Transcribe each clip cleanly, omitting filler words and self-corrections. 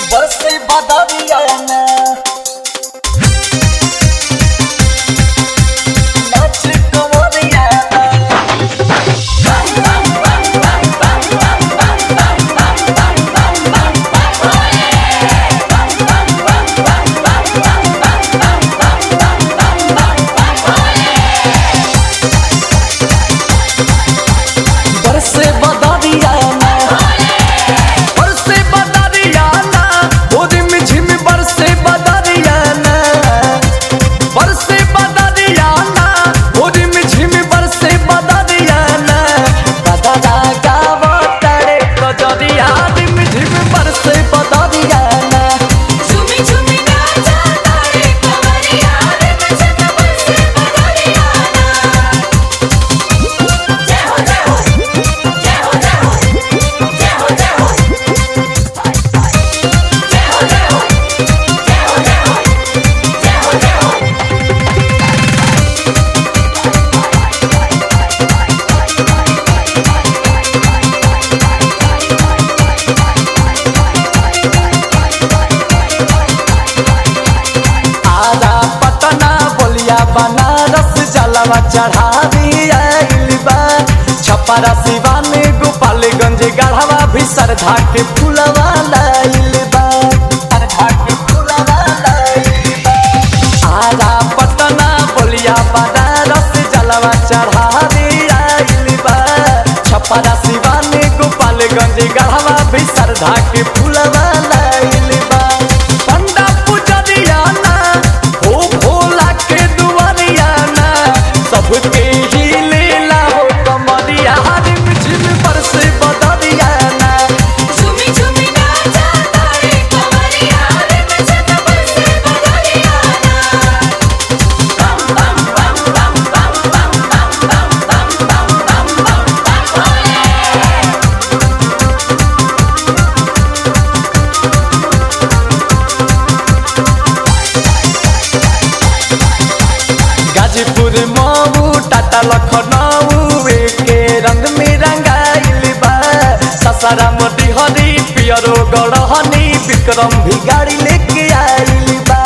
बरसे बदरिया ना नाच कमरिया बरसे बदरिया ना बरसे बदरिया ना होदी में झिम बरसे बदरिया ना बरसे बदरिया ना होदी में झिम बरसे बदरिया ना बदरा गावा तारे कजरिया में झिम बरसे बदरिया ना झूमी झूमी नाचा तारे कवरिया रे नचत बरसे बदरिया ना जय हो जय हो जय हो जय हो जय हो जय हो जय हो जय हो जय हो जय हो जय हो जय हो आरा पटना बोलिया बनारस जलवा चढ़ावी आइल बा छपरा सिवान गोपालगंज गढ़वा भी सरधा के फूलवा लाइल बा सरधा के फूलवा लाइल बा आरा पटना बोलिया बनारस जलवा चढ़ावी आइल बा छपरा सिवान गोपालगंज गढ़वा भी सरधा के फूलवा लाइल बा पंडा पुजरिया ना हो भोला के दुआरिया ना सबके ही लीला हो कमरिया रिम झिम बरसे बदरिया ना झूमी झूमी नाचा तारे कवरिया रे नचत बरसे बदरिया ना बम बम बम बम बम बम बम बम बम बम बम बम भोले गाजीपुर मऊ टाटा लखनऊ के रंग में रंगाइल बा ससाराम डिहरी पियरो गढ़हनी विक्रम भी गाड़ी लेके आइल बा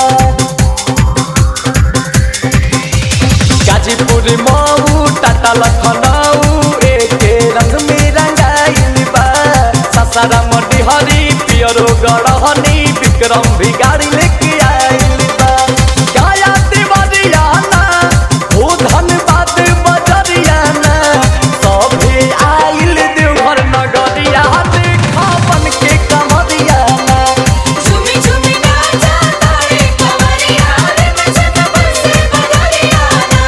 गाजीपुर मऊ टाटा लखनऊ के रंग में रंगाइल बा ससाराम डिहरी पियरो गढ़हनी विक्रम भी गाड़ी लेके आइल बा गाया देवरिया ना हो धनबाद बजरिया ना सभे आइल देवघर नगरिया देखा बन के कमरिया ना झूमी झूमी नाचा तारे कवरिया रे नचत बरसे बदरिया ना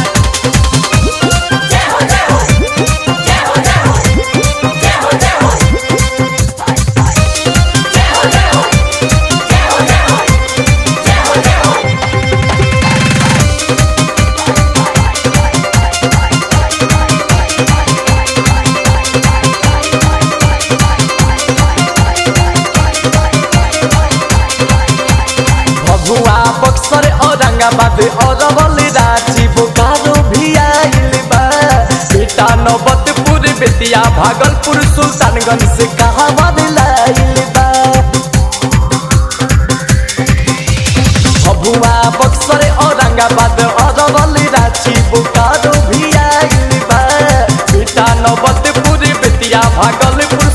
जय हो जय हो जय हो जय हो जय हो जय हो जय हो जय हो जय हो जय हो जय हो जय हो भभुआ बक्सर औरंगाबाद अरवल रांची बोकारो भी आइल बा बेटा नौबतपुर बेतिया भागलपुर सुल्तानगंज से कहावत लाइल बा भभुआ बक्सर औरंगाबाद अरवल रांची बोकारो भी आइल बा बेटा नौबतपुर बेतिया भागलपुर